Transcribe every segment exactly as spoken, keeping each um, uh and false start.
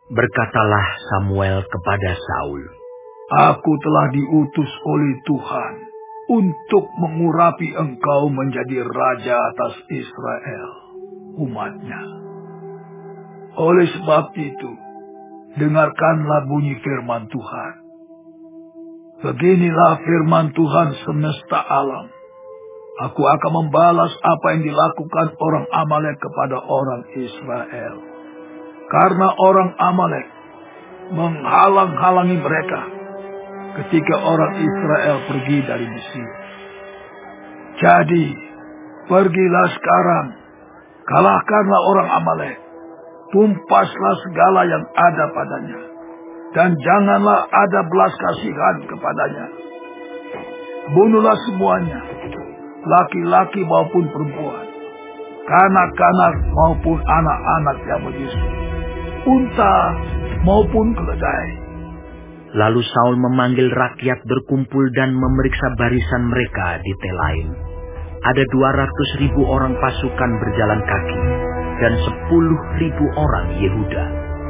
Berkatalah Samuel kepada Saul, Aku telah diutus oleh Tuhan untuk mengurapi engkau menjadi raja atas Israel, umatnya. Oleh sebab itu, dengarkanlah bunyi firman Tuhan. Beginilah firman Tuhan semesta alam. Aku akan membalas apa yang dilakukan orang Amalek kepada orang Israel. Karena orang Amalek menghalang-halangi mereka ketika orang Israel pergi dari Mesir. Jadi, pergilah sekarang, kalahkanlah orang Amalek, tumpaslah segala yang ada padanya, dan janganlah ada belas kasihan kepadanya. Bunuhlah semuanya, laki-laki maupun perempuan, kanak-kanak maupun anak-anak yang menyusu, unta maupun keledai. Lalu Saul memanggil rakyat berkumpul dan memeriksa barisan mereka di Telaim. Ada dua ratus ribu orang pasukan berjalan kaki dan sepuluh ribu orang Yehuda.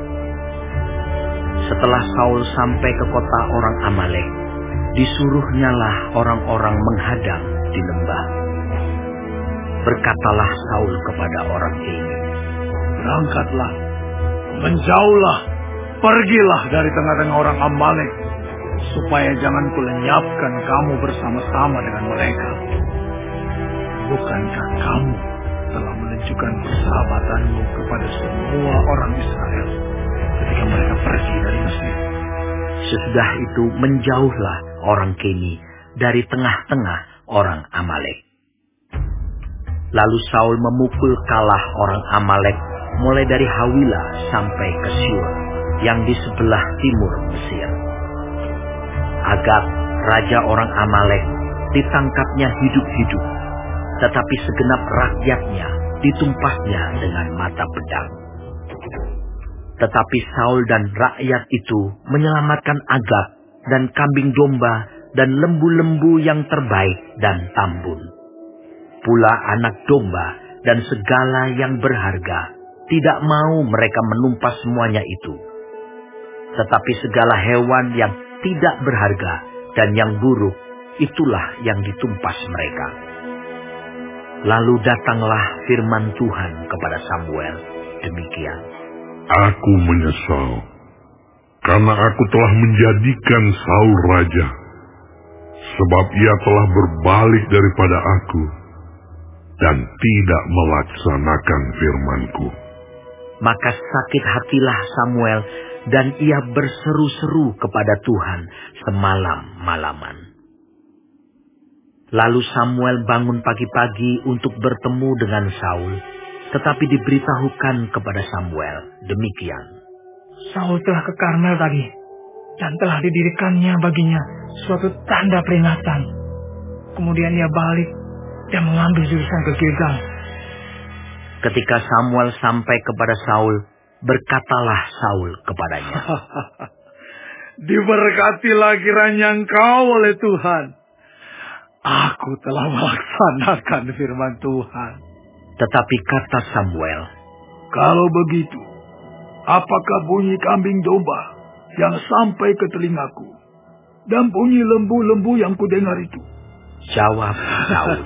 Setelah Saul sampai ke kota orang Amalek, disuruhnyalah orang-orang menghadang di lembah. Berkatalah Saul kepada orang ini, Berangkatlah, menjauhlah, pergilah dari tengah-tengah orang Amalek, supaya jangan kulenyapkan kamu bersama-sama dengan mereka. Bukankah kamu telah menunjukkan persahabatanmu kepada semua orang Israel ketika mereka pergi dari Mesir? Sesudah itu menjauhlah orang Keni dari tengah-tengah orang Amalek. Lalu Saul memukul kalah orang Amalek mulai dari Hawila sampai ke Syur yang di sebelah timur Mesir. Agag, raja orang Amalek, ditangkapnya hidup-hidup, tetapi segenap rakyatnya ditumpasnya dengan mata pedang. Tetapi Saul dan rakyat itu menyelamatkan Agag dan kambing domba dan lembu-lembu yang terbaik dan tambun. Pula anak domba dan segala yang berharga, tidak mau mereka menumpas semuanya itu. Tetapi segala hewan yang tidak berharga dan yang buruk, itulah yang ditumpas mereka. Lalu datanglah firman Tuhan kepada Samuel demikian. Aku menyesal, karena aku telah menjadikan Saul raja, sebab ia telah berbalik daripada aku, dan tidak melaksanakan firman-Ku. Maka sakit hatilah Samuel, dan ia berseru-seru kepada Tuhan semalam-malaman. Lalu Samuel bangun pagi-pagi untuk bertemu dengan Saul, tetapi diberitahukan kepada Samuel demikian. Saul telah ke Karmel tadi, dan telah didirikannya baginya suatu tanda peringatan. Kemudian ia balik dan mengambil jurusan ke Gilgal. Ketika Samuel sampai kepada Saul, berkatalah Saul kepadanya, Diberkatilah kiranya engkau oleh Tuhan. Aku telah melaksanakan firman Tuhan. Tetapi kata Samuel, Kalau begitu, apakah bunyi kambing domba yang sampai ke telingaku, dan bunyi lembu-lembu yang kudengar itu? Jawab Saul,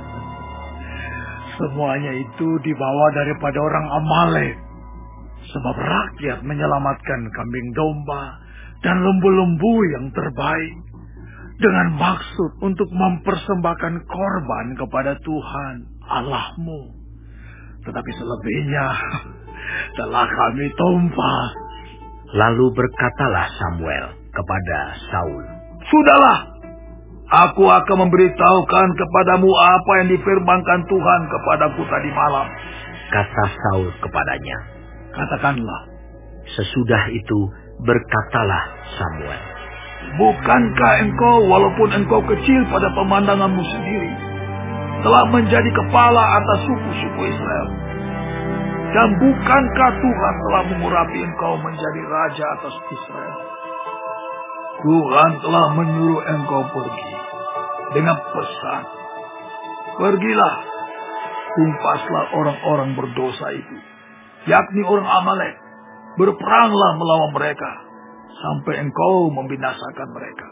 Semuanya itu dibawa daripada orang Amalek, sebab rakyat menyelamatkan kambing domba dan lembu-lembu yang terbaik, dengan maksud untuk mempersembahkan korban kepada Tuhan Allahmu. Tetapi selebihnya telah kami tumpas. Lalu berkatalah Samuel kepada Saul, Sudahlah, aku akan memberitahukan kepadamu apa yang difirmankan Tuhan kepadaku tadi malam. Kata Saul kepadanya. Katakanlah. Sesudah itu berkatalah Samuel, Bukankah engkau, walaupun engkau kecil pada pemandanganmu sendiri, telah menjadi kepala atas suku-suku Israel? Dan bukankah Tuhan telah mengurapi engkau menjadi raja atas Israel? Tuhan telah menyuruh engkau pergi dengan pesan, Pergilah, tumpaslah orang-orang berdosa itu, yakni orang Amalek, Berperanglah melawan mereka, sampai engkau membinasakan mereka.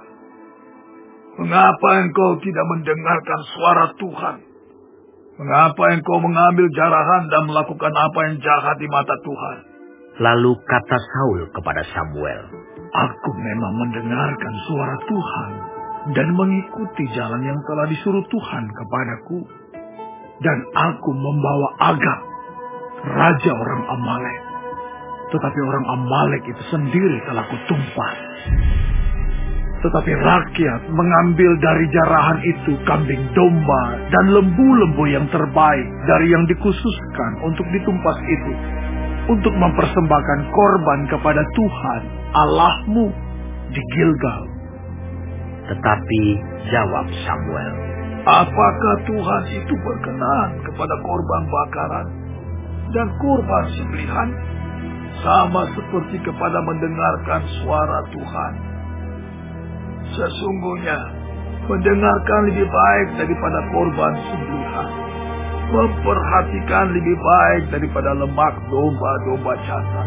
Mengapa engkau tidak mendengarkan suara Tuhan? Mengapa engkau mengambil jarahan dan melakukan apa yang jahat di mata Tuhan? Lalu kata Saul kepada Samuel, Aku memang mendengarkan suara Tuhan dan mengikuti jalan yang telah disuruh Tuhan kepadaku. Dan aku membawa Agag, raja orang Amalek. Tetapi orang Amalek itu sendiri telah kutumpas. Tetapi rakyat mengambil dari jarahan itu kambing domba dan lembu-lembu yang terbaik dari yang dikhususkan untuk ditumpas itu, untuk mempersembahkan korban kepada Tuhan Allahmu di Gilgal. Tetapi jawab Samuel, Apakah Tuhan itu berkenan kepada korban bakaran dan korban sembelihan, sama seperti kepada mendengarkan suara Tuhan? Sesungguhnya mendengarkan lebih baik daripada korban sembelihan, memperhatikan lebih baik daripada lemak domba-domba jantan.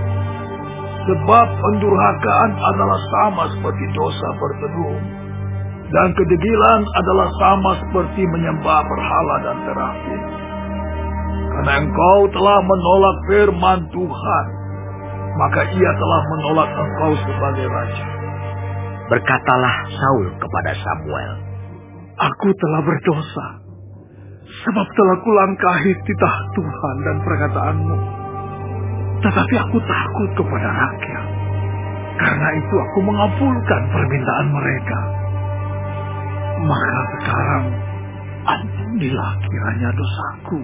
Sebab pendurhakaan adalah sama seperti dosa berteduh, dan kedegilan adalah sama seperti menyembah berhala dan terakhir. Karena engkau telah menolak firman Tuhan, maka ia telah menolak engkau sebagai raja. Berkatalah Saul kepada Samuel, Aku telah berdosa, sebab telah kulangkahi titah Tuhan dan perkataanmu. Tetapi aku takut kepada rakyat, karena itu aku mengabulkan permintaan mereka. Maka sekarang ampunilah kiranya dosaku.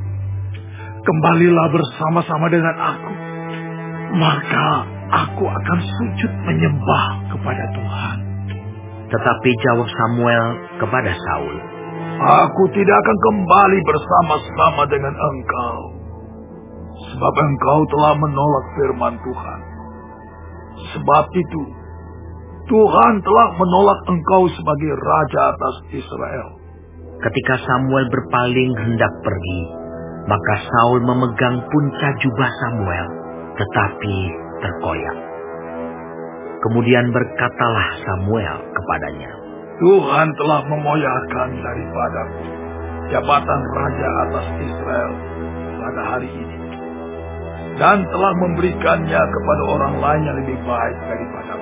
Kembalilah bersama-sama dengan aku, maka aku akan sujud menyembah kepada Tuhan. Tetapi jawab Samuel kepada Saul, Aku tidak akan kembali bersama-sama dengan engkau, sebab engkau telah menolak firman Tuhan. Sebab itu, Tuhan telah menolak engkau sebagai raja atas Israel. Ketika Samuel berpaling hendak pergi, maka Saul memegang punca jubah Samuel, tetapi terkoyak. Kemudian berkatalah Samuel kepadanya, Tuhan telah memoyahkan daripadaku jabatan raja atas Israel pada hari ini, dan telah memberikannya kepada orang lain yang lebih baik daripadaku.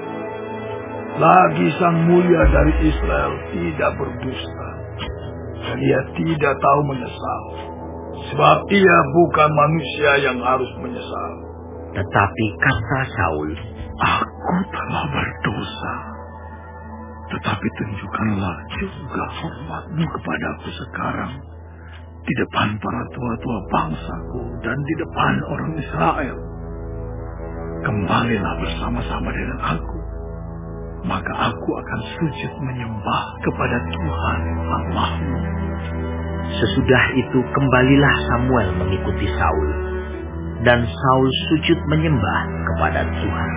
Lagi sang mulia dari Israel tidak berdusta, dan ia tidak tahu menyesal, sebab ia bukan manusia yang harus menyesal. Tetapi kata Saul, Aku telah berdosa, tetapi tunjukkanlah juga hormatmu kepadaku sekarang di depan para tua-tua bangsaku dan di depan orang Israel. Kembalilah bersama-sama dengan aku, maka aku akan sujud menyembah kepada Tuhan Allahmu. Sesudah itu kembalilah Samuel mengikuti Saul, dan Saul sujud menyembah kepada Tuhan.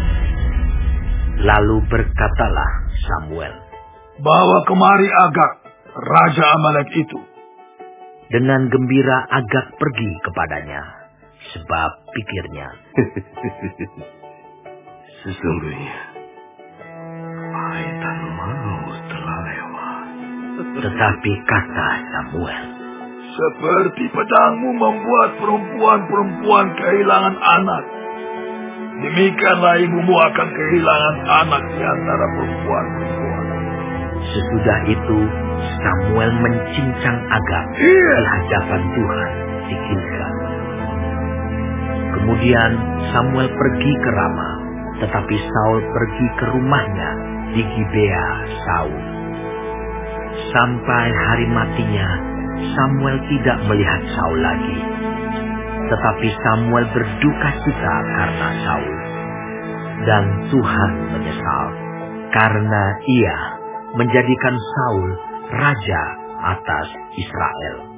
Lalu berkatalah Samuel, Bawa kemari Agag, raja Amalek itu. Dengan gembira Agag pergi kepadanya, sebab pikirnya, Sesungguhnya pahitan maut telah lewat. Tetapi kata Samuel, Seperti pedangmu membuat perempuan-perempuan kehilangan anak, demikianlah ibumu akan kehilangan anak di antara perempuan-perempuan. Sesudah itu Samuel mencincang Agag Iya. di hadapan Tuhan di Gilgal. Kemudian Samuel pergi ke Rama, tetapi Saul pergi ke rumahnya di Gibea Saul. Sampai hari matinya, Samuel tidak melihat Saul lagi. Tetapi Samuel berduka cita karena Saul. Dan Tuhan menyesal karena ia menjadikan Saul raja atas Israel.